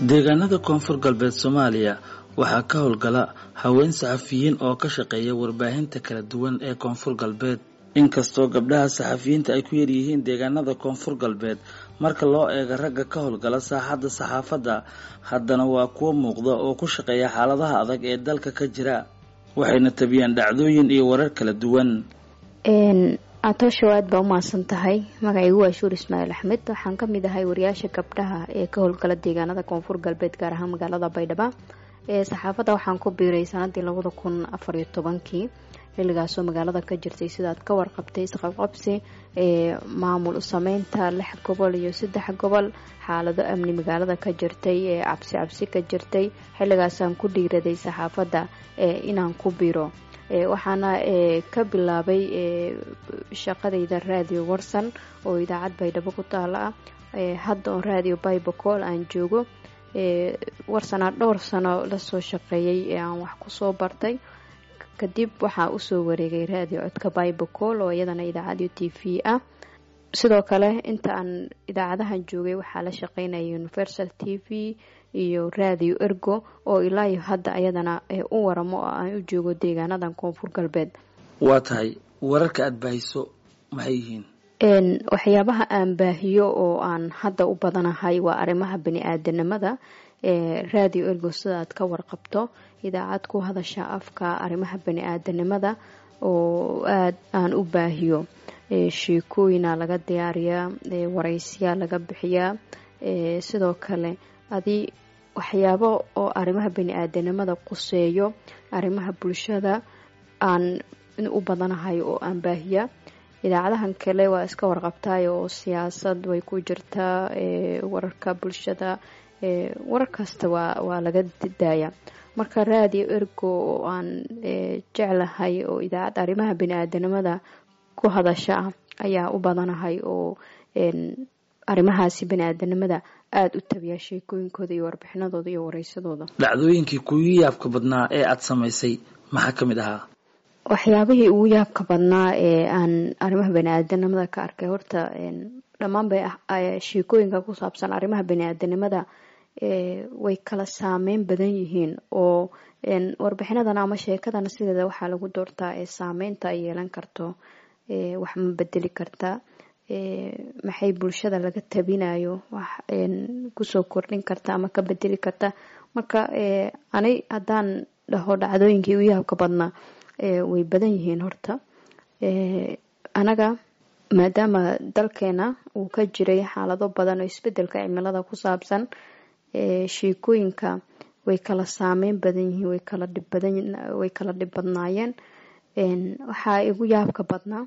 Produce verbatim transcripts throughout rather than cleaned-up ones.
deegaanada koonfur galbeed Soomaaliya waxaa ka howlgala haween saxafiyiin oo ka shaqeeya warbaahinta kala duwan ee koonfur galbeed. Inkastoo gabdhaha saxafiyiinta ay ku yar yihiin deegaanada koonfur galbeed marka loo eego ragga ka howlgala saaxadda saxaafadda, haddana waa kuwo muuqda oo ku shaqeeya xaaladaha adag ee dalka ka jira, waxayna tabiyaan dhacdooyin iyo warar kala duwan. Atosho aad baa u mahadsan tahay. Magacaygu waa Shuur Ismaaciil Axmed. Waxaan ka mid ahay wariyaasha gabdhaha ee ka howlgala deegaanada koonfur galbeed, gaar ahaan magaalada Baydhabo. Ee saxaafadda waxaan ku biiray sanadii labada kun afar iyo tobankii, xilligaasoo magaalada ka jirtay sidaad ka warqabtay isqabqabsi ee maamul u sameynta lix gobol iyo saddex gobol, xaalado amni magaalada ka jirtay ee cabsi cabsi ka jirtay. Xilligaasaan ku dhiiraday saxaafadda ee inaan ku biiro. waxaana ka bilaabay shaqadayda raadiyo Warsan oo idaacad Baydhabo ku taala ah. hadda oo raadiyo Baybacol aan joogo. Warsan dhowr sano la soo shaqeeyay ee aan wax ku soo bartay. kadib waxaa u soo wareegay raadiyo codka Baybacol oo iyadana idaacad T V ah. sidoo kale inta aan idaacadahan joogay waxaa la shaqeynayay Universal T V iyo raadiyo Ergo oo ilaa iyo hadda ayadana u waramo oo aan u joogo deegaanadan koonfur galbeed. Waa tahay wararka aad baahiso maxay yihiin? een waxyaabaha aan baahiyo oo aan hadda u badanahay waa arrimaha bini'aadanimada. ee raadiyo Ergo sida aad ka warqabto, idaacad ku hadasha afka arrimaha bini'aadanimada oo aad aan u baahiyo. ee sheekooyina laga diyaariyaa, ee waraysiya laga bixiyaa, ee sidoo kale adii waxyaabo oo arrimaha bini'aadanimada quseeyo, arrimaha bulshada aan u badanahay oo aan baahiya. idaacadahan kale waa iska warqabtay oo siyaasad way ku jirtaa, ee wararka bulshada, ee warar kasta waa waa laga didaaya. marka raadiyo Ergo oo aan jeclahay oo idaacad arrimaha bini'aadanimada ku hadasha ayaa u badanahay oo een arrimahaasi bini'aadanimada aad u tabiya sheekooyinkooda iyo warbixinadooda iyo waraysadooda. Dhacdooyinkii kuugu yaabka badnaa ee aad samaysay maxaa ka mid ahaa? waxyaabihii ugu yaabka badnaa ee aan arrimaha bini'aadanimada ka arkay, horta een dhammaan bay sheekooyinka ku saabsan arrimaha bini'aadanimada ee way kala saameyn badan yihiin oo een warbixinadan ama sheekadana sideeda waxaa lagu doortaa ee saameynta ay yeelan karto. ee wax ma bedeli kartaa, ee maxay bulshada laga tabinayo wax een ku soo kordhin karta ama ka bedeli karta. marka ee anay hadaan dhaho dhacdooyinkii ugu yaabka badnaa ee way badan yihiin. horta ee anaga maadaama dalkeena uu ka jiray xaalado badan oo isbedelka cimilada ku saabsan, ee sheekooyinka way kala saameyn badan yihiin, way kala dhib badan way kala dhib badnaayeen. een waxaa igu yaabka badnaa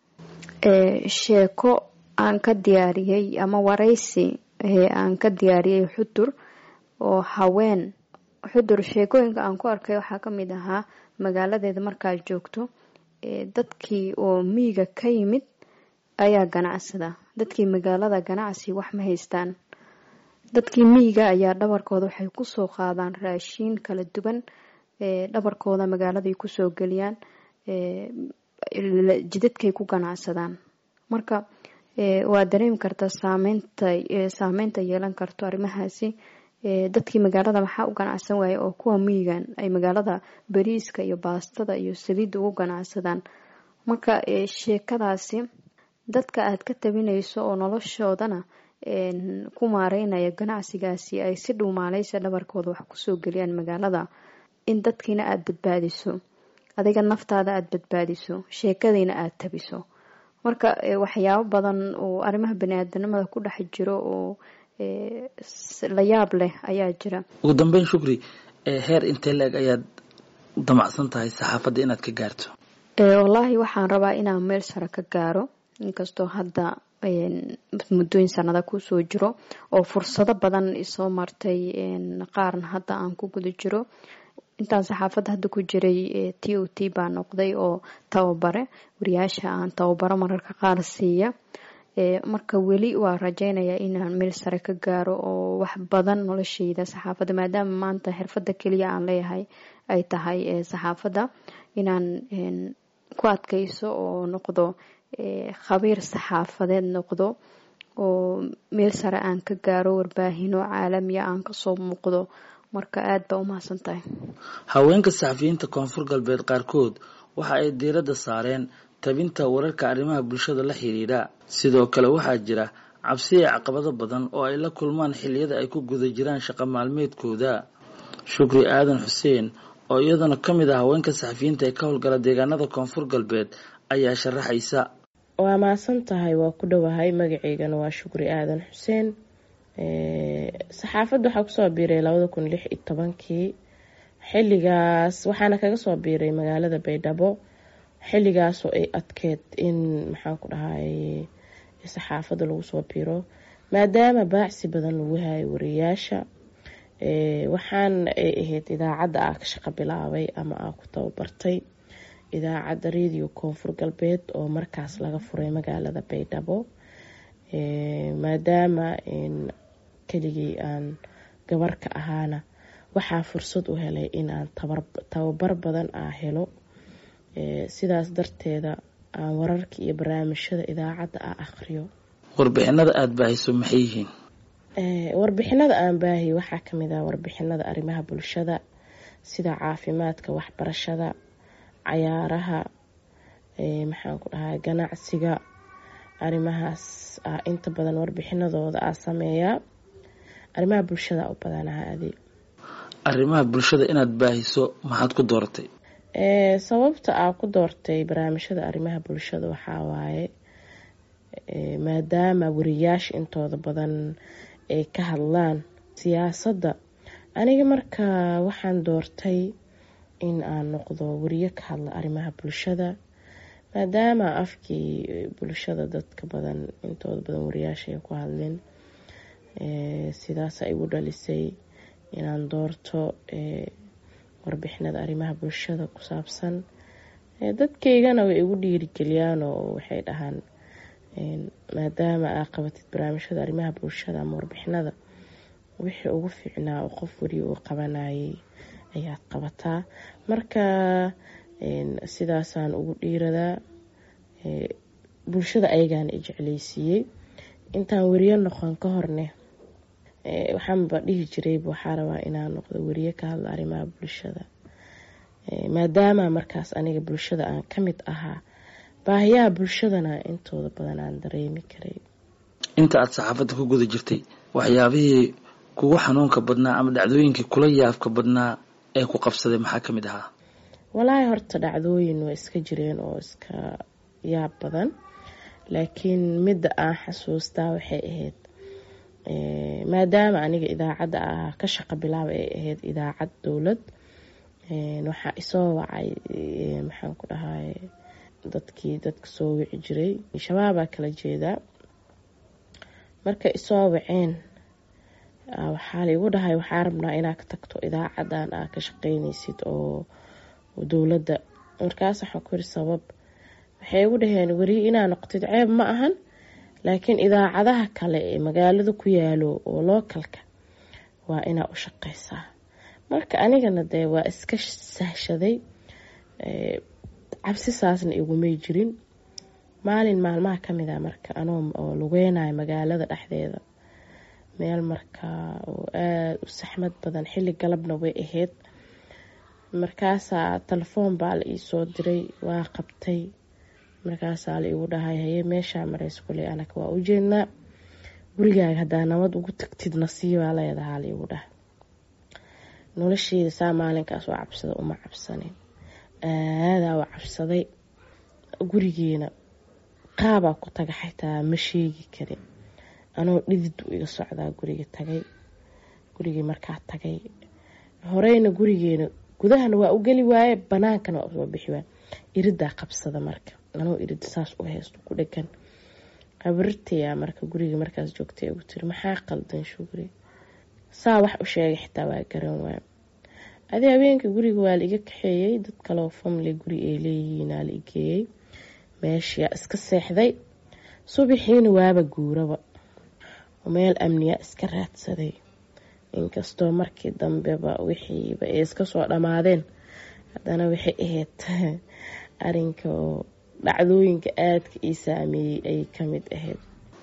ee sheeko aan ka diyaariyay ama waraysi ee aan ka diyaariyay Xudur oo haween. Xudur sheekooyinka aan ku arkay waxaa ka mid ahaa magaaladeeda markaad joogto, ee dadkii oo miyiga ka yimid ayaa ganacsada. dadkii magaalada ganacsi wax ma haystaan. dadkii miyiga ayaa dhabarkooda waxay ku soo qaadaan raashin kala duwan, ee dhabarkooda magaaladay ku soo galiyaan, ee jidadkay ku ganacsadaan. marka ee waa dareemi kartaa saameynta ee saameynta yeelan karto arrimahaasi. ee dadkii magaalada maxaa u ganacsan waayay oo kuwa miyigan ay magaalada bariiska iyo baastada iyo saliidda ugu ganacsadaan. marka ee sheekadaasi dadka aad ka tabinayso oo noloshoodana een ku maareynaya ganacsigaasi ay si dhuumaaleysa dhabarkooda wax ku soo galiyaan magaalada, in dadkiina aad badbaadiso, adiga naftaada aad badbaadiso, sheekadiina aad tabiso. marka waxyaabo badan oo arrimaha bini'aadanimada ku dhex jiro oo ee la yaab leh ayaa jira. ugu dambeyn Shukri, ee heer intee leeg ayaad damacsan tahay saxaafadda inaad ka gaarto? ee wallahi waxaan rabaa inaan meel sare ka gaaro, inkastoo hadda een muddooyin sanada ku soo jiro oo fursado badan isoo martay, een qaarna hadda aan ku guda jiro. intaan saxaafadda hadda ku jiray ee T O T baa noqday oo tababare wariyaasha aan tababaro mararka qaar siiya. ee marka weli waa rajaynayaa inaan meel sare ka gaaro oo wax badan noloshayda saxaafadda, maadaama maanta xirfadda kaliya aan leeyahay ay tahay ee saxaafadda, inaan een ku adkayso oo noqdo ee khabiir saxaafadeed noqdo. oo meel sare aan ka gaaro warbaahino caalamiya aan kasoo muuqdo marka aad baa umahadsan tahay. haweenka saxafiyiinta koonfur galbeed qaarkood waxa ay diiradda saareen tabinta wararka arrimaha bulshada la xiriira. sidoo kale waxaa jira cabsi iyo caqabado badan oo ay la kulmaan xilliyada ay ku guda jiraan shaqo maalmeedkooda. shukri aadan xuseen oo iyadana ka mid ah haweenka saxafiyiinta ee ka howlgala deegaanada koonfur galbeed ayaa sharaxaysa. waa maasan tahay, waa ku dhowahay. magaceygana waa shukri aadan xuseen. saxaafadda waxaa kusoo biiray labada kun lix iyo tobankii. xilligaas waxaana kaga soo biiray magaalada baydhabo, xilligaasoo ay adkeed in maxaan ku dhahay saxaafadda lagu soo biiro maadaama baacsi badan lagu hayo wariyaasha. waxaan ay ahayd idaacadda aa ka shaqo bilaabay ama aa ku tababartay idaacadda radio koonfur galbeed oo markaas laga furay magaalada baydhabo. maadaama keligii aan gabar ka ahaana waxaa fursad u helay in aan tababar badan aa helo. sidaas darteeda aan wararka iyo barnaamijyada idaacadda aa akhriyo. warbixinada aada baahiso maxay yihiin? warbixinada aan baahiyo waxaa kamid ah warbixinada arrimaha bulshada sida caafimaadka, waxbarashada, cayaaraha, maxaan ku dhahay ganacsiga. arrimahaas ah inta badan warbixinadooda aa sameeyaa. arrimaha bulshada u badanaha adi. arrimaha bulshada inaad baahiso maxaad ku dooratay? sababta aa ku doortay barnaamijyada arrimaha bulshada waxaa waaye maadaama wariyaasha intooda badan ay ka hadlaan siyaasadda. aniga marka waxaan doortay in aan noqdo wariye ka hadla arrimaha bulshada maadaama afkii bulshada dadka badan intooda badan wariyaasha ay ku hadleen. sidaas ay igu dhalisay inaan doorto warbixinada arrimaha bulshada ku saabsan. dadkaygana way igu dhiirigeliyaan oo waxay dhahaan maadaama aa qabatid barnaamijyada arrimaha bulshada ama warbixinada wixii ugu fiicnaa oo qof wariye uu qabanayay ayaad qabataa. marka sidaasaan ugu dhiiradaa. bulshada ayagaana i jeclaysiiyey. intaan wariye noqon ka horne waxaanba dhihi jiray waxaa rabaa inaan noqdo wariye ka hadla arrimaha bulshada maadaama markaas aniga bulshada aan ka mid ahaa. baahiyaha bulshadana intooda badan aan dareemi karay. inta aada saxaafadda ku guda jirtay waxyaabihii kugu xanuunka badnaa ama dhacdooyinkii kula yaabka badnaa ee ku qabsaday maxaa ka mid ahaa? walaahi horta dhacdooyin waa iska jireen oo iska yaab badan, laakiin midda aan xasuustaa waxay ahayd maadaama aniga idaacadda ah ka shaqo bilaaba ay ahayd idaacad dowlad. waxaa isoo wacay maxaan ku dhahay dadkii dadka soo wici jiray shabaabaa kala jeedaa. marka isoo waceen waxaa laigu dhahay waxaa rabnaa inaad ka tagto idaacadan aa ka shaqeynaysid oo dowladda. markaas waxaan ku yiri sabab? waxay igu dhaheen wariye inaa noqotid ceeb ma ahan, laakiin idaacadaha kale ee magaalada ku yaalo oo lookalka waa inaa u shaqeysaa. marka anigana dee waa iska sahshaday. cabsi saasna igumay jirin. maalin maalmaha kamid a marka anoo oo lugeynayo magaalada dhexdeeda meel marka oo aada u saxmad badan, xilli galabna way ahayd. markaasaa telefoon baa la iisoo diray, waa qabtay. markaasaa la igu dhahay haye meeshaa mareysa kuley anaka waa u jeednaa, gurigaaga haddaa nabad ugu tagtid nasiibaa leedahaa la igu dhahay. nolosheeda saa maalinkaas oo cabsada uma cabsanin, aadaa u cabsaday. gurigeena qaabaa ku taga xitaa ma sheegi karin. anoo dhidid u iga socdaa guriga tagay. gurigii markaa tagay horeyna gurigeena gudahana waa u geli waaye, banaankana waa usoo bixi waaye. iridaa qabsada marka anoo irid saas u haysto ku dhegan. habrirtayaa marka guriga markaas joogtay ugu tiri maxaa qaldan Shukri? saa wax u sheegay xitaa waa garan waaye. adii habeenka guriga waa la iga kaxeeyey, dad kaloo family guri ay leeyihiin aa la igeeyey. meeshaa iska seexday. subaxiina waaba guuraba oo meel amniya iska raadsaday. inkastoo markii dambeba wixiiba ay iska soo dhamaadeen, haddana waxay ahayd arinka oo dhacdooyinka aadka ii saameeyey ay ka mid ahayd.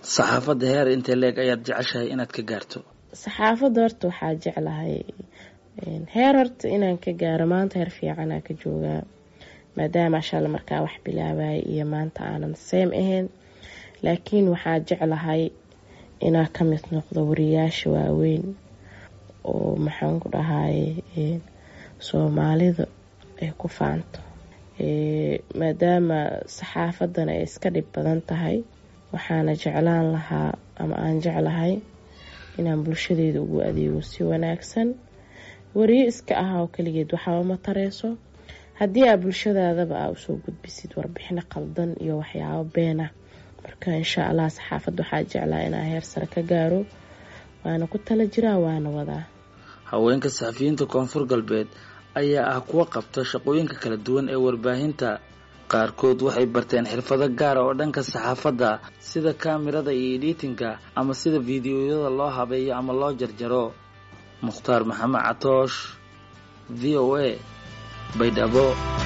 saxaafadda heer intee leeg ayaad jeceshahay inaad ka gaarto? saxaafadda horta waxaa jeclahay heer horta inaan ka gaaro maanta heer fiicanaa ka joogaa maadaama ashaalla markaa wax bilaabay iyo maanta aanan seem ahayn laakiin waxaa jeclahay inaa ka mid noqdo wariyaasha waaweyn oo maxaan ku dhahay soomaalida ay ku faanto maadaama saxaafaddana ay iska dhib badan tahay waxaana jeclaan lahaa ama aan jeclahay inaan bulshadeeda ugu adeego si wanaagsan. wariyo iska ah oo kaligeed waxba ma tareyso haddii aad bulshadaadaba aa usoo gudbisid warbixino qaldan iyo waxyaabo beena. marka insha allah saxaafadda waxaa jeclaa inaan heer sare ka gaaro waana ku tala jiraa waana wadaa. haweenka saxafiyiinta koonfur galbeed ayaa ah kuwa qabta shaqooyinka kala duwan ee warbaahinta. qaarkood waxay barteen xirfado gaar ah oo dhanka saxaafadda sida kaamirada iyo editinka ama sida fiidiyoyada loo habeeyo ama loo jarjaro. mukhtaar maxamed catoosh, V O A, Baydhabo.